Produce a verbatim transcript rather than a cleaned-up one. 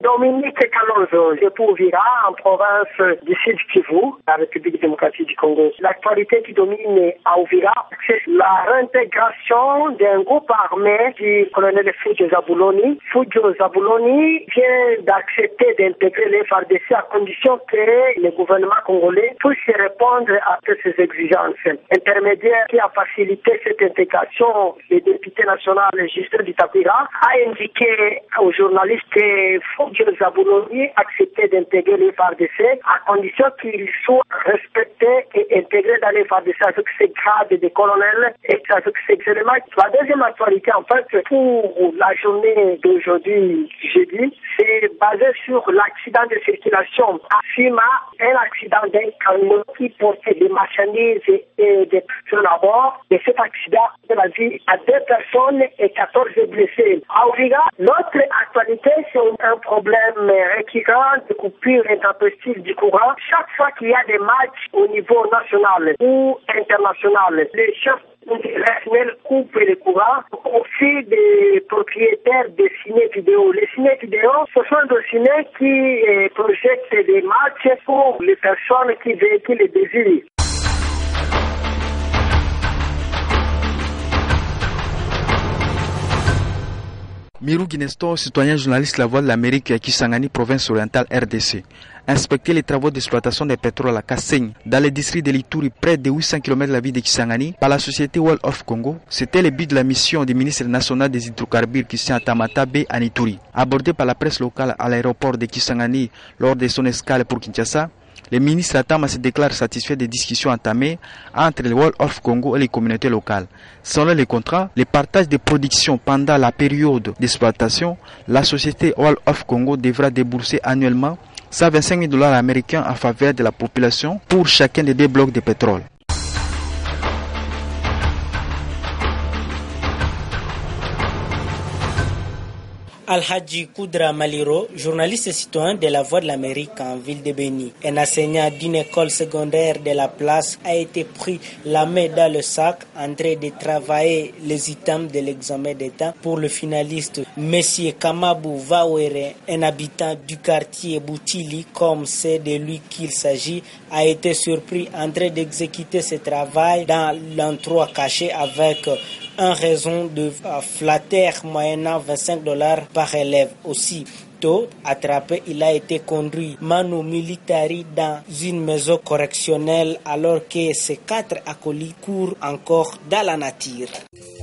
Dominique Kalonzo, de Pouvira, en province du Sud Kivu, la République démocratique du Congo. L'actualité qui domine à Ouvira, c'est la réintégration d'un groupe armé du colonel Fujo Zabuloni. Fujo Zabuloni vient d'accepter d'intégrer les F A R D C à condition que le gouvernement congolais puisse répondre à toutes ces exigences. Intermédiaire qui a facilité cette intégration, le député national Justin Bitakwira a indiqué aux journalistes que Fujo Zabuloni acceptait d'intégrer les F A R D C à condition qu'il soit respecté et intégré dans les F A R D C avec ses grades de colonel et avec ses éléments. La deuxième actualité, en fait, pour la journée d'aujourd'hui, jeudi, c'est basé sur l'accident de circulation à Fima, un accident d'un camion qui portait des marchandises et des personnes à bord. Et cet accident a la vie à deux personnes et quatorze blessés. À Ouvira, l'autre actualité, c'est un problème récurrent de coupure intempestive du courant. Chaque fois qu'il y a des matchs au niveau national ou international, les chefs nationaux coupent les courants aussi des propriétaires des ciné vidéo. Les ciné vidéo, ce sont des ciné qui euh, projettent des matchs pour les personnes qui véhiculent les désirs. Mirou Guinesto, citoyen journaliste La Voix de l'Amérique à Kisangani, province orientale R D C. Inspecter les travaux d'exploitation de pétrole à Kasseng, dans le district de Lituri, près de huit cents kilomètres de la ville de Kisangani, par la société World of Congo. C'était le but de la mission du ministre national des hydrocarbures Christian Tamata Bay à Ituri. Abordé par la presse locale à l'aéroport de Kisangani lors de son escale pour Kinshasa, le ministre Atama se déclare satisfait des discussions entamées entre le World of Congo et les communautés locales. Selon les contrats, le partage des productions pendant la période d'exploitation, la société World of Congo devra débourser annuellement cent vingt-cinq mille dollars américains en faveur de la population pour chacun des deux blocs de pétrole. Al-Hadji Koudra Maliro, journaliste et citoyen de La Voix de l'Amérique en ville de Béni. Un enseignant d'une école secondaire de la place a été pris la main dans le sac en train de travailler les items de l'examen d'État pour le finaliste Monsieur Kamabou Vawere, un habitant du quartier Boutili, comme c'est de lui qu'il s'agit, a été surpris en train d'exécuter ce travail dans l'endroit caché avec en raison de flatter moyennant vingt-cinq dollars par élève. Aussi, tôt attrapé, il a été conduit manu militari dans une maison correctionnelle alors que ses quatre acolytes courent encore dans la nature.